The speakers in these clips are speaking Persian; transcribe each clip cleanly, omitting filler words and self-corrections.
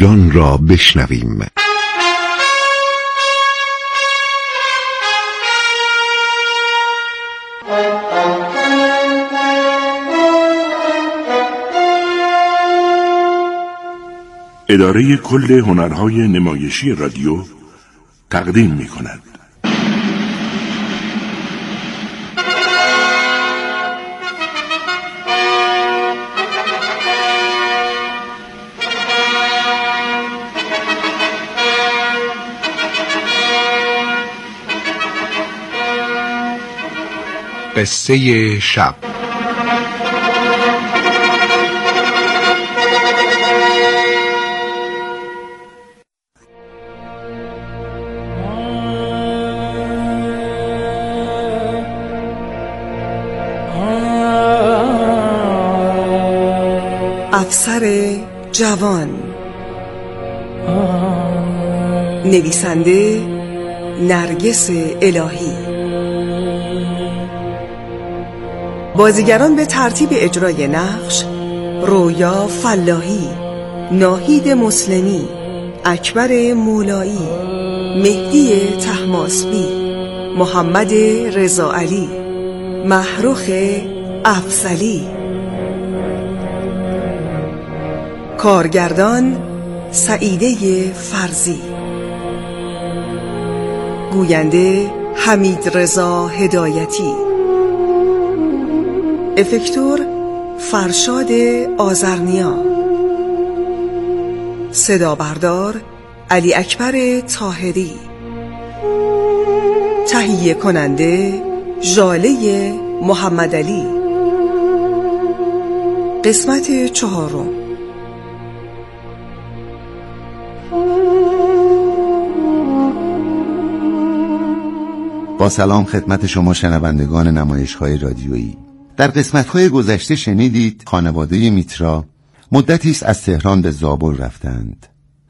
جان را بشنویم. اداره کل هنرهای نمایشی رادیو تقدیم می‌کند. قصه شب. افسر جوان. نویسنده نرگس الهی. بازیگران به ترتیب اجرای نقش: رویا فلاحی، ناهید مسلمی، اکبر مولایی، مهدی طهماسبی، محمد رضا علی، محروخ افضلی. کارگردان سعیده فرزی. گوینده حمید رضا هدایتی. افکتور فرشاد آذرنیا. صدا بردار علی اکبر طاهری. تهیه کننده ژاله محمد علی. قسمت 4. با سلام خدمت شما شنوندگان نمایش‌های رادیویی. در قسمت‌های گذشته شنیدید خانواده میترا مدتی است از تهران به زابل رفتند.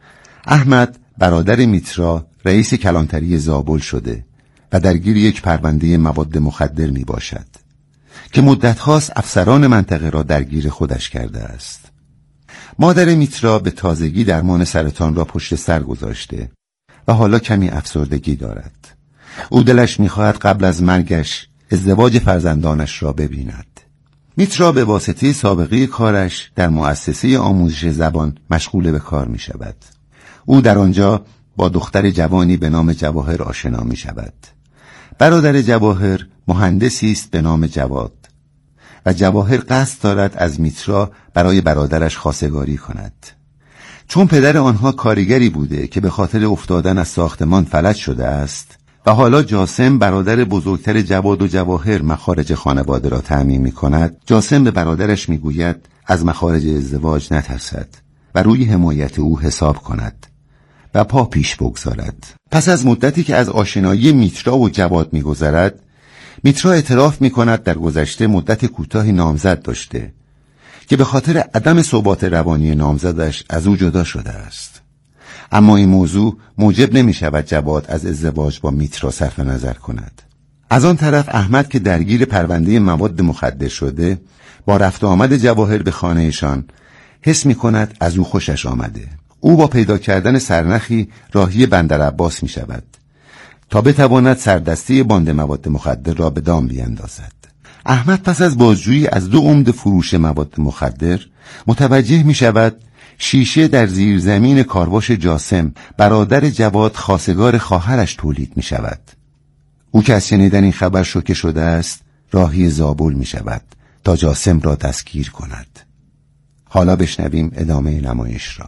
احمد برادر میترا رئیس کلانتری زابل شده و درگیر یک پرونده مواد مخدر می باشد که مدت هاست افسران منطقه را درگیر خودش کرده است. مادر میترا به تازگی درمان سرطان را پشت سر گذاشته و حالا کمی افسردگی دارد. او دلش می‌خواهد قبل از مرگش ازدواج فرزندانش را ببیند. میترا به واسطه سابقه کارش در مؤسسه آموزش زبان مشغول به کار می شود. او در آنجا با دختر جوانی به نام جواهر آشنا می شود. برادر جواهر مهندسی است به نام جواد و جواهر قصد دارد از میترا برای برادرش خواستگاری کند. چون پدر آنها کارگری بوده که به خاطر افتادن از ساختمان فلج شده است و حالا جاسم برادر بزرگتر جواد و جواهر مخارج خانواده را تأمین می کند، جاسم به برادرش می گوید از مخارج ازدواج نترسد و روی حمایت او حساب کند و پا پیش بگذارد. پس از مدتی که از آشنایی میترا و جواد می گذرد، میترا اعتراف می کند در گذشته مدت کوتاهی نامزد داشته که به خاطر عدم ثبات روانی نامزدش از او جدا شده است. اما این موضوع موجب نمی شود جواد از ازدواج با میترا صرف نظر کند. از آن طرف احمد که درگیر پرونده مواد مخدر شده، با رفت آمد جواهر به خانهشان حس می کند از او خوشش آمده. او با پیدا کردن سرنخی راهی بندر عباس می شود تا بتواند سردسته باند مواد مخدر را به دام بیندازد. احمد پس از بازجویی از 2 عمده فروش مواد مخدر متوجه می شود شیشه در زیرزمین کارواش جاسم برادر جواد خواستگار خواهرش تولید می شود. او که از شنیدن این خبر شوکه شده است راهی زابل می شود تا جاسم را دستگیر کند. حالا بشنویم ادامه نمایش را.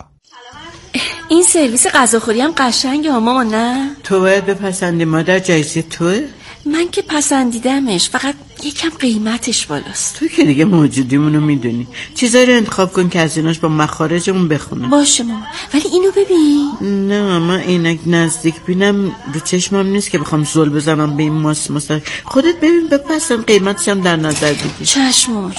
این سرویس غذاخوری هم قشنگه ماما، نه؟ تو باید بپسندی مادر، جایزه توه؟ من که پسندیدمش، فقط یکم قیمتش بالاست. تو که دیگه موجودیمونو میدونی، چیزایی رو انتخاب کن که از ایناش با مخارجمون بخونه. باشه ماما، ولی اینو ببین. نه من اینک نزدیک بینم رو چشمم نیست که بخوام زل بزنم به این ماست. خودت ببین بپسند، قیمتش هم در نظر بگیر. چشم ماما.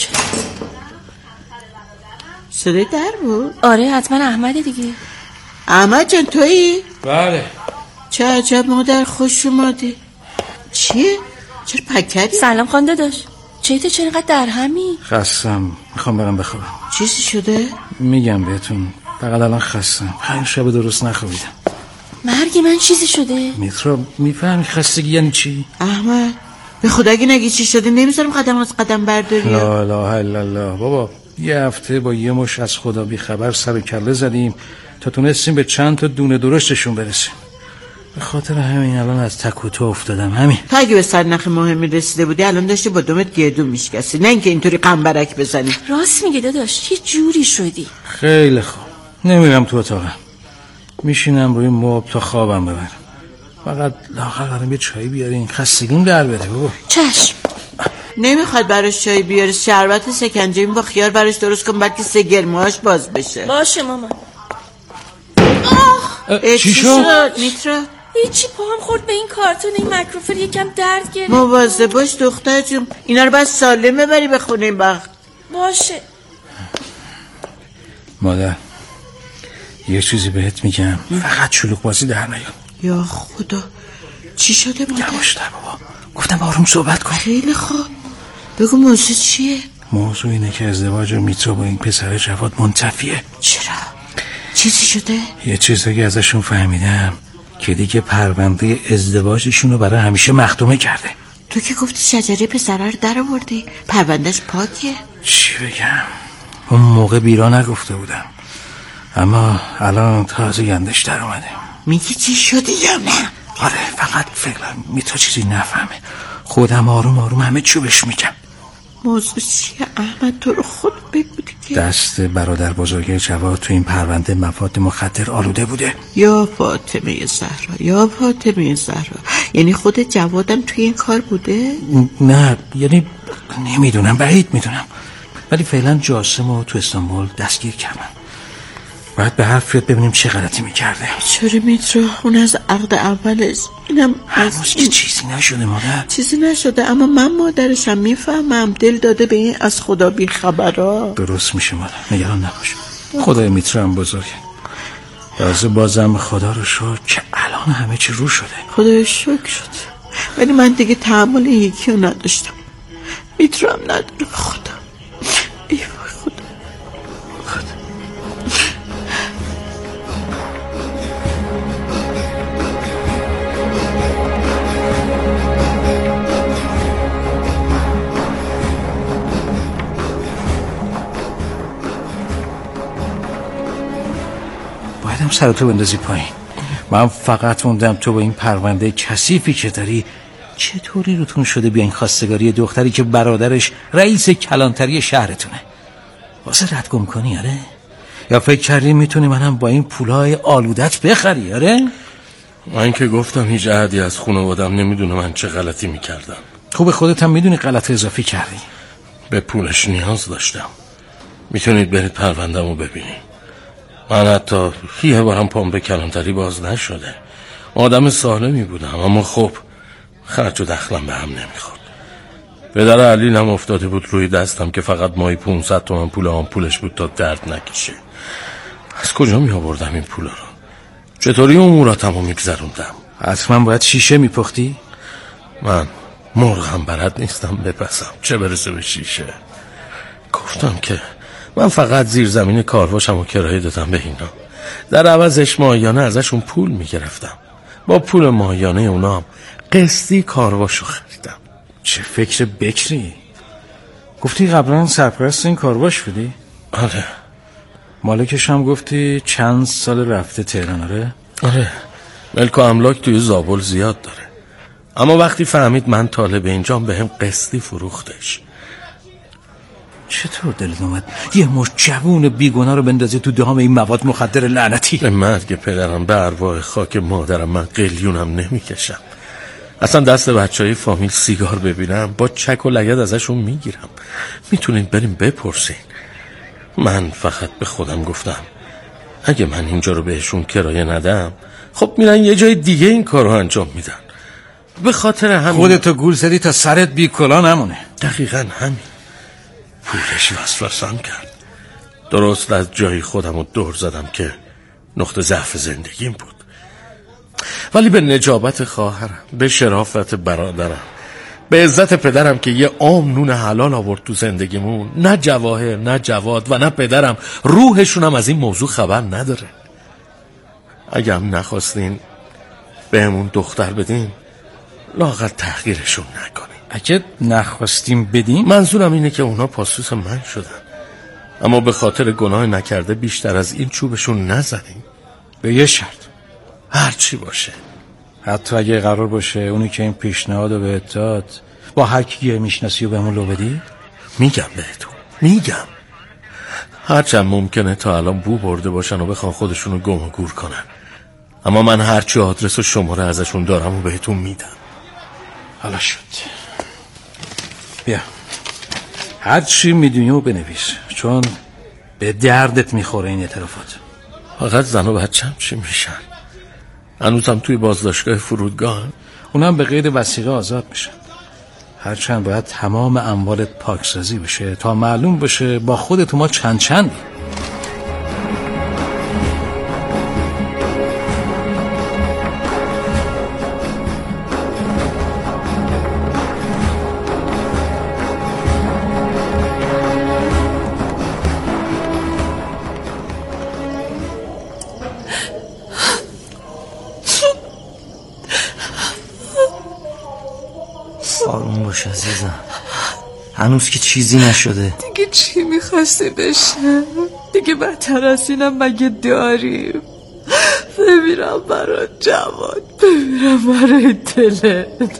صدای در بود؟ آره حتما احمده دیگه. احمد جان تویی؟ بله. چه عجب مادر، خوش اومدی. چیه؟ چرا پک کردی؟ سلام خان داداش، چرا اینقدر در همی؟ خستم، میخوام برم بخوابم. چیزی شده؟ میگم بهتون فقط الان خستم. 5 شب درست نخوابیدم. مرگ من چیزی شده؟ میترا میفهمی خستگی یعنی چی؟ احمد به خدا اگه نگی چی شده نمیذارم قدم از قدم برداری. لا اله الا الله. بابا یه هفته با یه مش از خدا بی خبر سر کله زدیم تا تونستیم به چند تا دونه درشتشون برسیم. به خاطر همین الان از تک و تو افتادم. همین. تو اگه به سرنخ مهمی رسیده بودی الان داشتی با دمت گردو میشکستی، نه اینکه اینطوری قنبرک بزنی. راست میگه داداش، یه جوری شدی. خیلی خوب، نمیرم تو اتاقم، میشینم روی مبل تا خوابم ببرم. فقط لااقل برام یه چای بیارین، خستگیم در بره. بابا چشم. نمیخواد براش چای بیاری، شربت سکنجبین با خیار براش درست کن بعد که 3 گرمه‌اش باز بشه. باشه مامان. چی شد؟ میترا هیچی، پاهم خورد به این کارتون. این مایکروفر یکم درد گرفت. مواظب باش دختر جون، اینا رو باید سالم ببری به خونه این وقت. باشه مادر، یه چیزی بهت میگم، فقط شلوغ بازی در نیار. یا خدا چی شده مادر؟ یواشتر بابا، گفتم آروم صحبت کن. خیلی خوب، بگو موضوع چیه؟ موضوع اینه که ازدواج میترا با این پسر جواد منتفیه. چرا؟ چیزی شده؟ یه چیزایی ازشون فهمیدم که دیگه پرونده ازدواجشون رو برای همیشه مختومه کرده. تو که گفتی شجره پسره رو در آوردی، پروندهش پاکه. چی بگم، اون موقع بیرا نگفته بودم، اما الان تازه گندش در اومده. میگی چی شده یا نه؟ آره، فقط فعلا میتا چیزی نفهمه. خودم آروم آروم همه چی بهش میگم. موضوع چیه احمد؟ تو رو خود بگو دیگه. دست برادر بزرگ جواد تو این پرونده مواد مخدر آلوده بوده. یا فاطمه زهرا، یا فاطمه زهرا، یعنی خود جوادم توی این کار بوده؟ نه، یعنی نمیدونم، بعید میدونم، ولی فعلا جاسمو تو استانبول دستگیر کردم. باید به حرف بیاد ببینیم چه غلطی میکرده. چرا میترا؟ اون از عقد اولش، اینم هنوز که چیزی نشده مادر. چیزی نشده، اما من مادرشم، میفهمم دل داده به این از خدا بی خبرها. درست میشه مادر، نگران نباش. خدای میترا هم بزرگه. تازه بازم خدا رو شکر که الان همه چی رو شده. خدای شکر شد، ولی من دیگه تحمل یکی رو نداشتم. میترا هم نداره. خدا ای وای خدا. بایدم سرتو بندازی پایین. من فقط موندم تو با این پرونده کثیفی که داری چطوری روتون شده بیاین خواستگاری دختری که برادرش رئیس کلانتری شهرتونه. واسه رد گم کنی آره؟ یا فکر کردی میتونی منم با این پولای آلودت بخری آره؟ من که گفتم هیچ عهدی از خانوادم نمیدونه من چه غلطی میکردم. خوب خودت هم میدونی غلط اضافی کردی. به پولش نیاز داشتم. میتونید برید پرونده‌مو ببینید. من حتی یه بارم پام به کلانتری باز نشده. آدم سالمی بودم، اما خب خرج و دخلم به هم نمیخورد. پدر علیلم افتاده بود روی دستم که فقط ماهی 500 تومن پول آمپولش بود تا درد نکشه. از کجا می آوردم این پولا رو؟ چطوری اموراتمو میگذروندم؟ حتما باید شیشه میپختی؟ من مرغم بلد نیستم بپسم، چه برسه به شیشه. گفتم که من فقط زیر زمین کارواشم و کرایه دادم به اینا. در عوضش ماهیانه ازشون پول میگرفتم. با پول ماهیانه اونا هم قسطی کارواشو خریدم. چه فکر بکری؟ گفتی قبلا سرپرست این کارواش بودی؟ آره. مالکش هم گفتی چند سال رفته تهران آره؟ آره. ملک و املاک توی زابل زیاد داره، اما وقتی فهمید من طالب اینجام به هم قسطی فروختش. چطور دلت اومد یه مش جوون بیگناه رو بندازی تو دام این مواد مخدر لعنتی؟ به مرگ پدرم، به ارواح خاک مادرم من قلیونم نمیکشم. اصلا دست بچهای فامیل سیگار ببینم با چک و لگد ازشون میگیرم. میتونین بریم بپرسین. من فقط به خودم گفتم اگه من اینجا رو بهشون کرایه ندم خب میرن یه جای دیگه این کار رو انجام میدن. به خاطر همین خودتو گول زدی تا سرت بی کلا نمونه. دقیقاً همین. پولش وسوسه‌ام کرد. درست از جای خودم رو دور زدم که نقطه ضعف زندگیم بود. ولی به نجابت خواهرم، به شرافت برادرم، به عزت پدرم که یه عام نون حلال آورد تو زندگیمون، نه جواهر نه جواد و نه پدرم روحشونم از این موضوع خبر نداره. اگه هم نخواستین بهمون دختر بدین، لااقل تحقیرشون نکنین. اگه نخواستیم بدیم؟ منظورم اینه که اونا پاسوس من شدن، اما به خاطر گناه نکرده بیشتر از این چوبشون نزنین. به یه شرط. هر چی باشه. حتی اگه قرار باشه اونی که این پیشنهاد رو بهت داد با هر کی میشناسی و بهمون لو بدی؟ میگم بهتون، میگم هرچند ممکنه تا الان بو برده باشن و بخوان خودشونو گم و گور کنن، اما من هرچی آدرس و شماره ازشون دارم و بهتون میدم. حالا شد. بیا هر چی میدونی و بنویس، چون به دردت میخوره این اعترافات. فقط زن و بچه‌م چی میشن؟ هنوزم توی بازداشتگاه فرودگاه. اونم به قید وثیقه آزاد میشن. هرچند باید تمام اموالت پاکسازی بشه تا معلوم بشه با خودت ما چندی. آروم باش عزیزم، هنوز که چیزی نشده. دیگه چی میخواستی بشه؟ دیگه بدتر از اینم مگه داریم؟ بمیرم برای جواد، بمیرم برای دلت.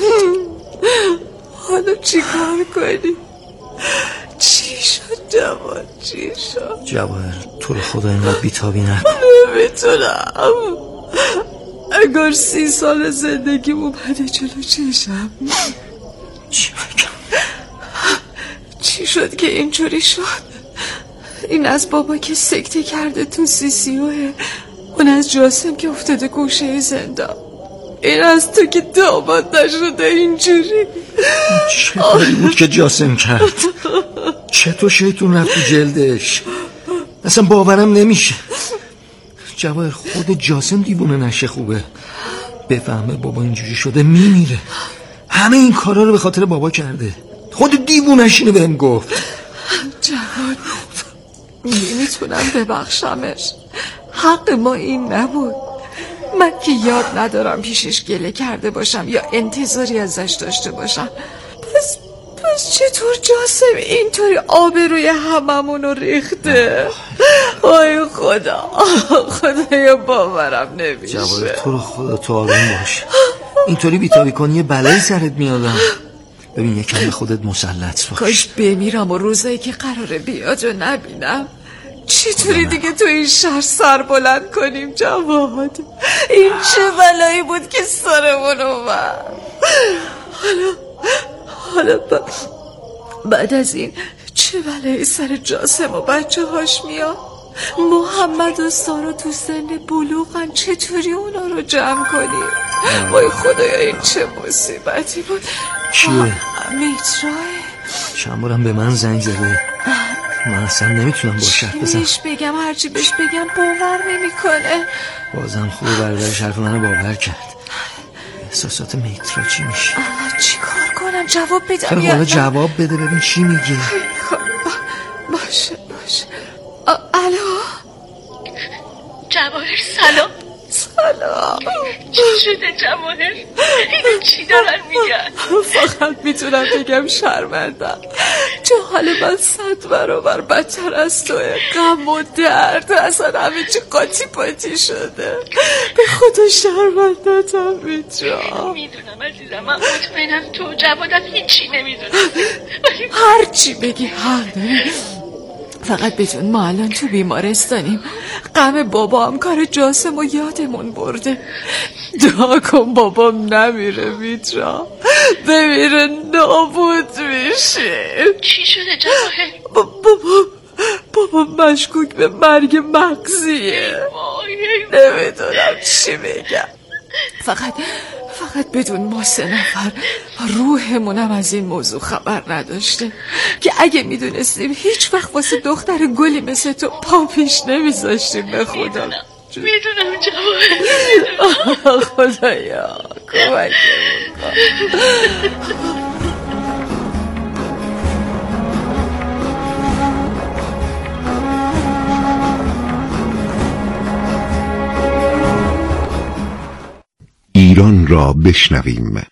حالا چی کار کنی؟ چی شد جواد؟ چی شد؟ جواهر تو رو خدا اینقدر بیتابی نکن. نمیتونم. اگر 30 سال زندگی اومده جلو چشم. چی بگم؟ چی شد که اینجوری شد؟ این از بابا که سکته کرده تو CCOه، اون از جاسم که افتاده گوشه زندان، این از تو که داماد نشده اینجوری. چه کاری بود که جاسم کرد؟ چطور شیطون رفت تو جلدش؟ اصلا باورم نمیشه. جواهر خود جاسم دیوونه نشه خوبه، بفهمه بابا اینجوری شده میمیره. همه این کارا رو به خاطر بابا کرده. خود دیوونش اینو بهم گفت. جواد نمیتونم ببخشمش، حق ما این نبود. من که یاد ندارم پیشش گله کرده باشم یا انتظاری ازش داشته باشم. پس چطور جاسم اینطوری آبروی هممونو ریخته؟ آی خدا، خدایا باورم نمیشه. جواهر تو رو خدا تو آروم باش، اینطوری بیتابی کنی یه بلایی سرت میادم. ببین یکم به خودت مسلط باش. کاش بمیرم و روزایی که قراره بیاد رو نبینم. چطوری دیگه تو این شهر سر بلند کنیم جواد؟ این چه بلایی بود که سرمون اومد؟ حالا بعد از این چه بلایی سر جاسم و بچه هاش میاد؟ محمد و سارا تو سن بلوغن، چطوری اونا رو جمع کنیم؟ وای خدایا این چه مصیبتی بود. کیه؟ میتراه. چند بارم به من زنگ زده، من اصلا نمیتونم با شرط بزنم. چی بگم؟ هرچی بهش بگم باور نمیکنه. بازم خوب برادرش حرف منو باور کرد. احساسات میترا چی میشه؟ چی کار کنم؟ جواب بدم خیلی حالا جواب بده ببین چی میگه. باشه الو جواهر سلام. چی شده جواهر؟ اینو چی دارن میگن؟ فقط میتونم بگم شرمندم، چه حال من 100 برابر بدتر از توه. غم و درد اصلا همه چی قاطی پاتی شده. به خدا شرمندتم میتونم. میدونم عزیزم، من مطمئنم تو جوادم هیچی نمیدونم. هر چی بگی حق داری. فقط بدون ما الان تو بیمارستانیم. غم بابا هم کار جاسم و یادمون برده. دعا کن بابام نمیره میترا، بمیره نابود میشه. چی شده جواهر؟ بابا مشکوک به مرگ مغزیه. نمیدونم چی بگم. فقط بدون ما 3 نفر روحمونم از این موضوع خبر نداشته که اگه میدونستیم هیچ وقت واسه دختر گلی مثل تو پا پیش نمیذاشتیم. به خدا میدونم جواب. خدایا کمک ایران را بشنویم.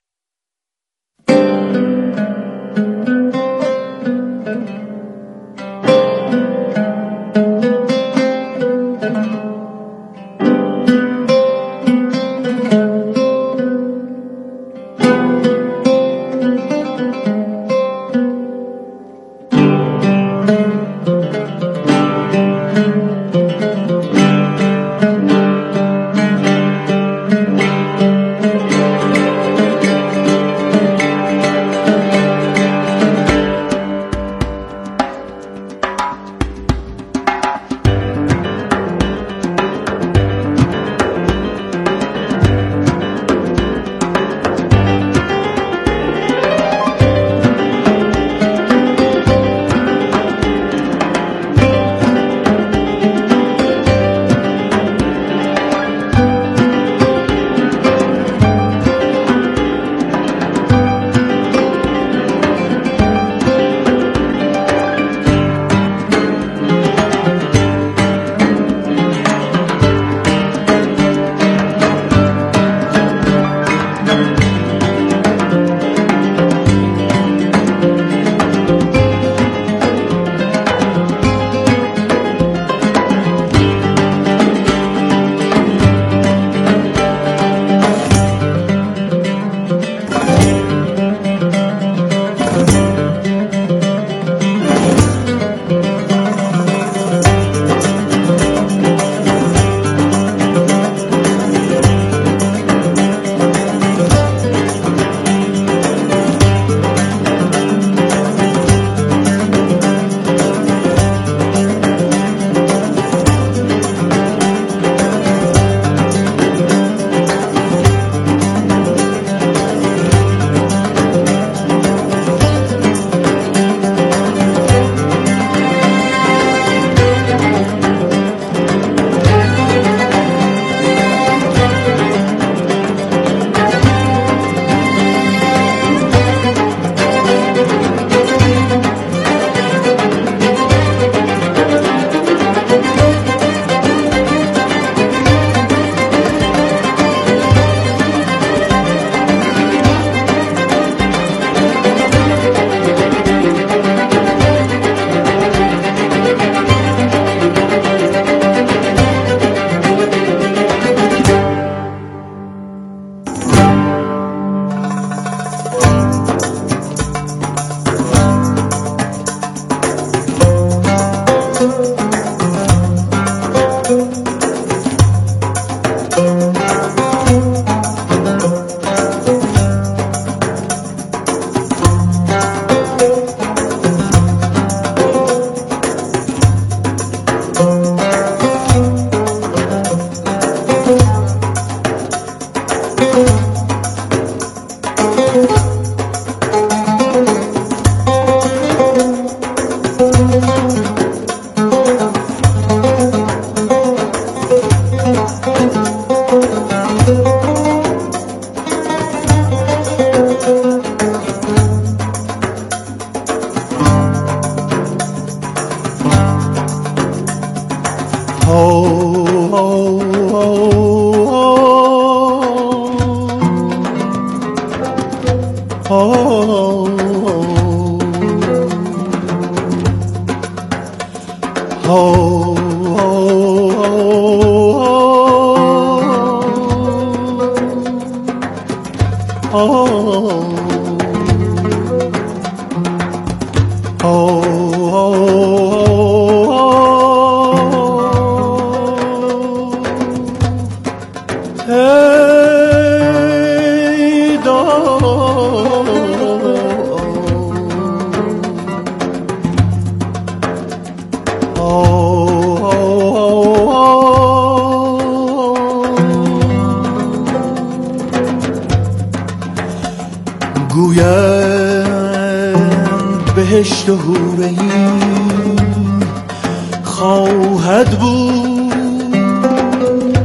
گویند بهشت و حور عین خواهد بود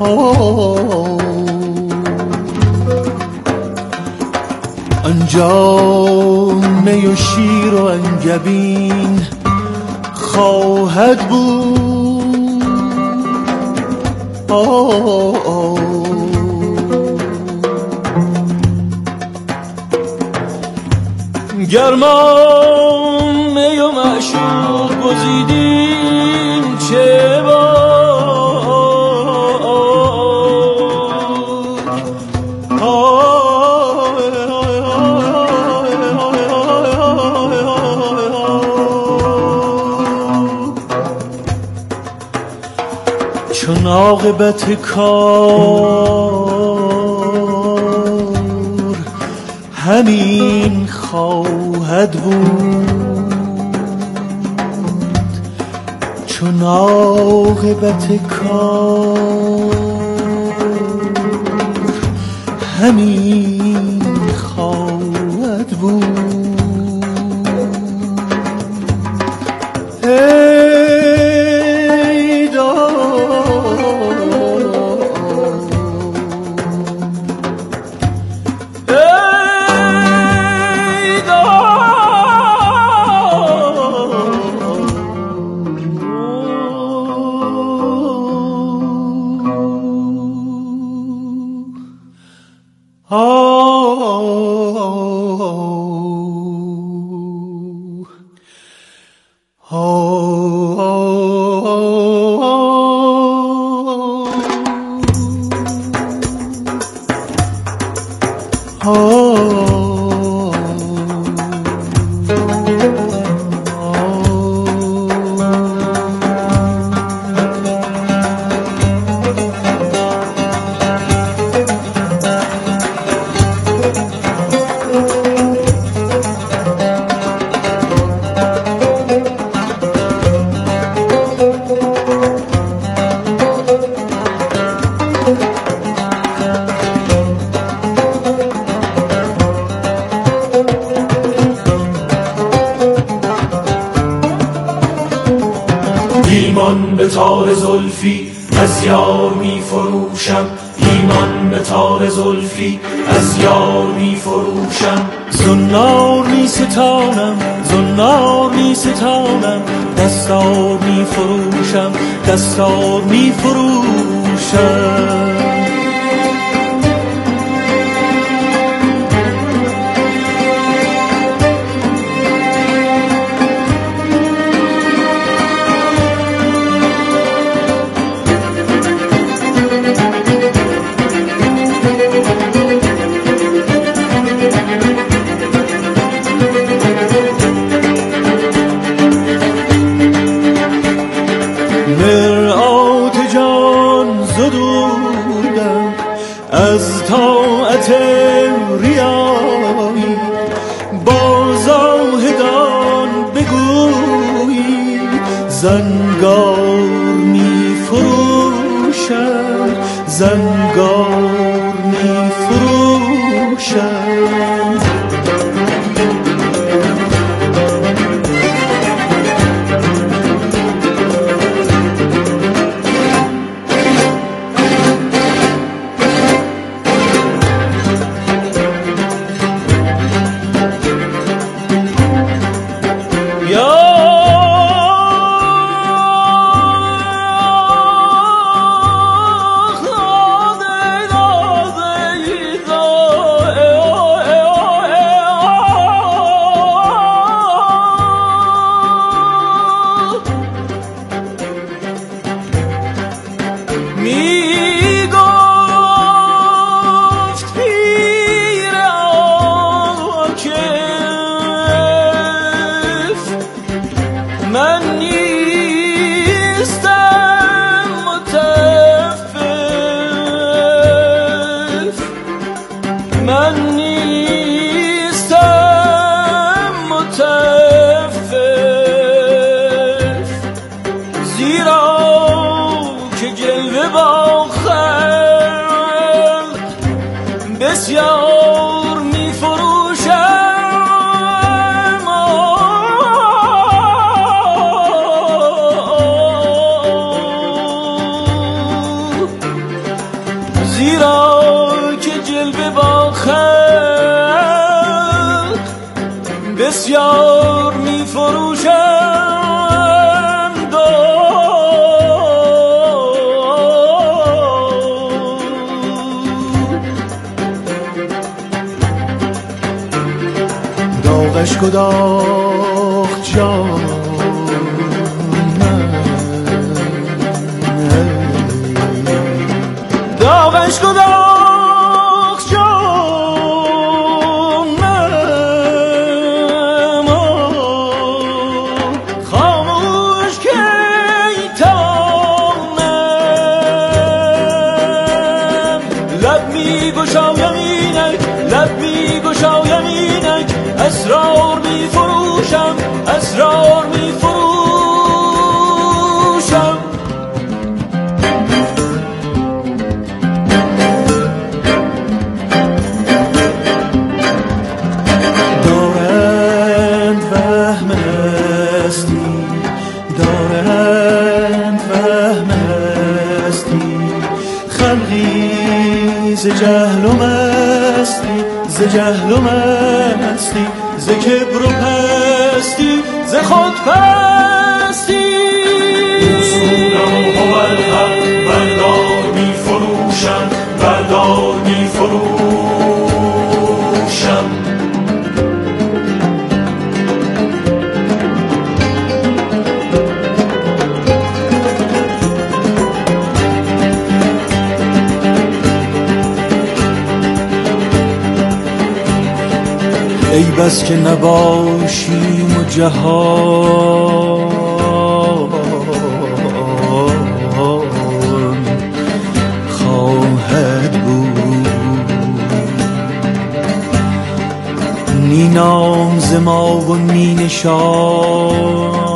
آنجا می و شیر و انگبین خواهد بود، گرمان می و معشوق گزیدین چه باد، چون عاقبت کار همین خواهد بود، چون عاقبت کار همین خواهد بود. ایمان به تار زلفی از یار می فروشم، ایمان به تار زلفی از یار می فروشم. زنار می ستانم، زنار می ستانم، دستار می فروشم، دستار می فروشم. مرآت جان زدودم از طاعت ریایی، با زاهدان بگویی زنگار می فروشم، زنگار می فروشم. بسیار می فروشم، بسیار می فروشم داغش کداخ جان داغش کداخ جانم خاموش که ایتانم لب می گشایم اینک لب می گشایم اینک اسرار می فروشم اسرار می فروشم ز جهل و مستی ز جهل و مستی ز کبر و پستی ز خود پستی رسولم و الحق بردار می فروشم بردار می فروشم ای بس که نباشیم و جهان خواهد بود نی نام ز ما و نی نشان